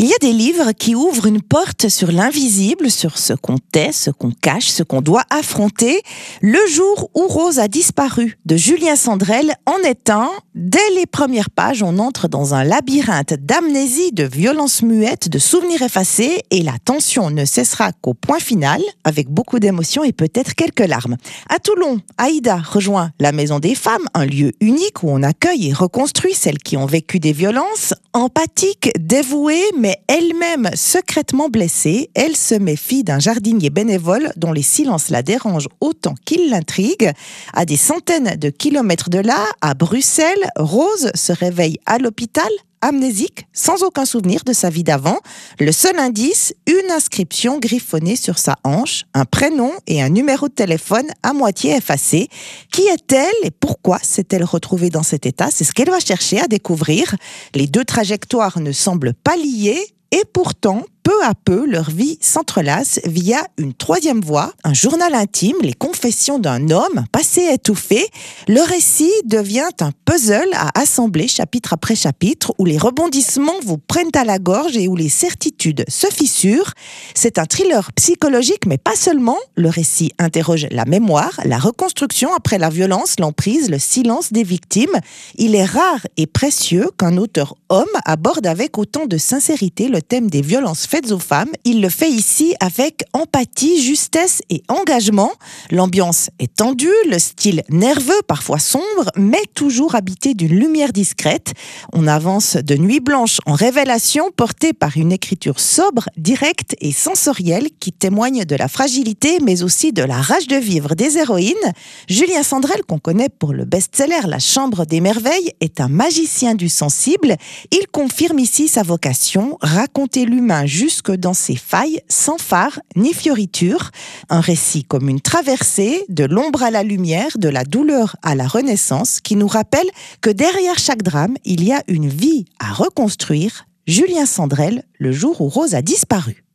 Il y a des livres qui ouvrent une porte sur l'invisible, sur ce qu'on tait, ce qu'on cache, ce qu'on doit affronter. Le jour où Rose a disparu de Julien Sandrel en est un. Dès les premières pages, on entre dans un labyrinthe d'amnésie, de violences muettes, de souvenirs effacés et la tension ne cessera qu'au point final, avec beaucoup d'émotions et peut-être quelques larmes. À Toulon, Aïda rejoint la Maison des Femmes, un lieu unique où on accueille et reconstruit celles qui ont vécu des violences. Empathique, dévouée, mais elle-même secrètement blessée, elle se méfie d'un jardinier bénévole dont les silences la dérangent autant qu'ils l'intriguent. À des centaines de kilomètres de là, à Bruxelles, Rose se réveille à l'hôpital, amnésique, sans aucun souvenir de sa vie d'avant. Le seul indice, une inscription griffonnée sur sa hanche, un prénom et un numéro de téléphone à moitié effacé. Qui est-elle et pourquoi s'est-elle retrouvée dans cet état? C'est ce qu'elle va chercher à découvrir. Les deux trajectoires ne semblent pas liées et pourtant, peu à peu, leur vie s'entrelace via une troisième voie, un journal intime, les confessions d'un homme, passé étouffé. Le récit devient un puzzle à assembler chapitre après chapitre, où les rebondissements vous prennent à la gorge et où les certitudes se fissurent. C'est un thriller psychologique, mais pas seulement. Le récit interroge la mémoire, la reconstruction après la violence, l'emprise, le silence des victimes. Il est rare et précieux qu'un auteur homme aborde avec autant de sincérité le thème des violences faites aux femmes. Il le fait ici avec empathie, justesse et engagement. L'ambiance est tendue, le style nerveux, parfois sombre, mais toujours habité d'une lumière discrète. On avance de nuit blanche en révélation, portée par une écriture sobre, directe et sensorielle qui témoigne de la fragilité, mais aussi de la rage de vivre des héroïnes. Julien Sandrel, qu'on connaît pour le best-seller La Chambre des Merveilles, est un magicien du sensible. Il confirme ici sa vocation, raconter l'humain jusque dans ses failles, sans phare ni fioriture. Un récit comme une traversée, de l'ombre à la lumière, de la douleur à la renaissance, qui nous rappelle que derrière chaque drame, il y a une vie à reconstruire. Julien Sandrel, le jour où Rose a disparu.